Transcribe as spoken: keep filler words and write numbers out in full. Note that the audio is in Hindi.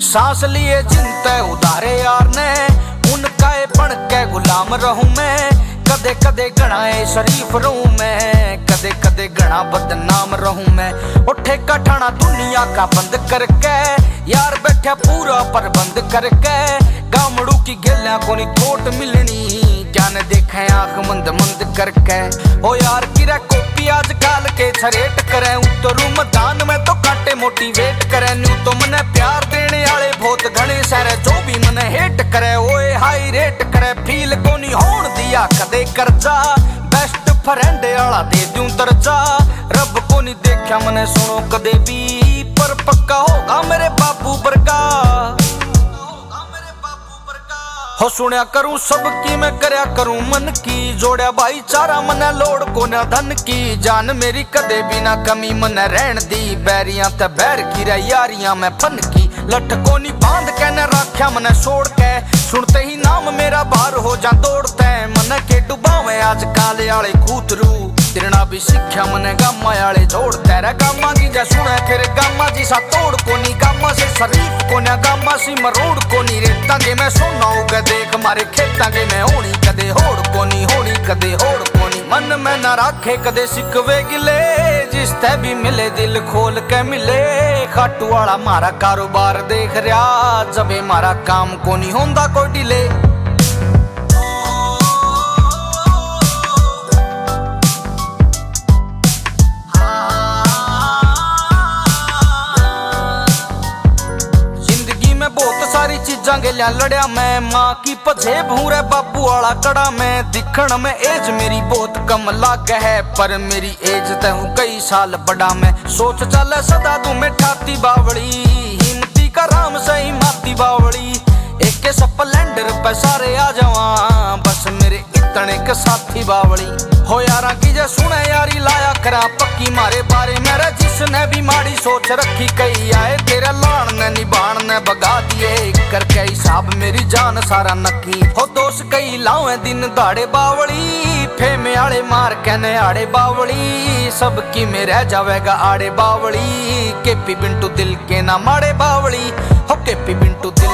सांस लिए जिनते उधारे यार ने, उनका ए बन के गुलाम रहूं मैं। कदे कदे घना ए शरीफ रहूं मैं, कदे कदे घना बदनाम रहूं मैं। उठे का ठाना दुनिया का बंद करके, यार बैठा पूरा प्रबंध करके। गामड़ू की गेलियां को नहीं थोट मिलनी, क्या न देखे आंख मंद मंद करके। ओ यार किरा कॉपी आज काल के छरेट करे, उतरू मैदान में तो काटे मोटिवेट करे। न्यू तो मने प्यार देने वाले बहुत घने सारे, जो भी मने हेट करे ओए हाई रेट करे। फील को नहीं होन दिया कदे कर्जा, बेस्ट फ्रेंड वाला दे दूं दर्जा। रब को नहीं देखा मने सुनो कदे भी, पर पक्का होगा मेरे बाबू बरगा। हो सुनया करूं सबकी मैं करया करूं मन की, जोड़या भाईचारा मने लोड़ को न धन की। जान मेरी कदे भी ना कमी मने रहन दी, बैरियां ते बैर की रे यारियां में फन की। लठ को नी बांध के न राख्या मने छोड़ के, सुनते ही नाम मेरा बाहर हो जा दौड़ते। मने के डुबावे आज काले आले कूतरू, तिरना भी सीख्या मने गामा आले जोड़ते रे। गामा की जा सुने फिर गामा जी सा तोड़ को नी, गामा से शरीफ को न गामा सी मरोड़ को नी। रेता के मैं सोना होगा देख मारे खेता के मैं होनी कदे होड़ को नी, होनी कदे होड़ को नी। मन में ना राखे कदे सिकवे गिले, जिस ते भी मिले दिल खोल के मिले। खाटू वाला मारा कारोबार देख रहा, जबे मारा काम को नहीं होंदा कोई डिले। बहुत सारी चीजा गेलिया लड़िया मैं, माँ की पछे भूरे बाबू वाला कड़ा में। दिखण में एज मेरी बहुत कम लाग है, पर मेरी एज ते हूँ कई साल बड़ा मैं। सोच चले सदा दूं मैं ठाती बावड़ी, हिम्मती का राम सही माती बावड़ी। एक के स्प्लेंडर पे सारे आ जावा, बस मेरे इतने के साथी बावड़ी। हो यारा की जे सुने यारी लाया करा पक्की, मारे बारे मेरे जिसने भी माड़ी सोच रखी। कई आए तेरे लान ने निभान ने बगा दिए, करके हिसाब मेरी जान सारा नकी। हो दोस्त कई लावे दिन दाड़े बावड़ी, फेमे आड़े मार के ने आड़े बावड़ी। सबकी में रह जावेगा आड़े बावड़ी, केपी बिंटू दिल के ना माड़े बावड़ी। हो केपी बिंटू